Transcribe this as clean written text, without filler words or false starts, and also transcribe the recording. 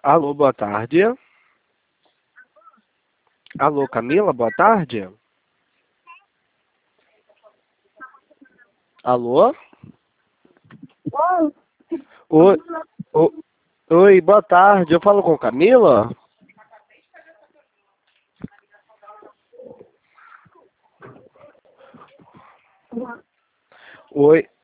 Alô, boa tarde. Alô, Camila, boa tarde. Alô? Oi, Oi, oi, boa tarde. Eu falo com Camila? Oi,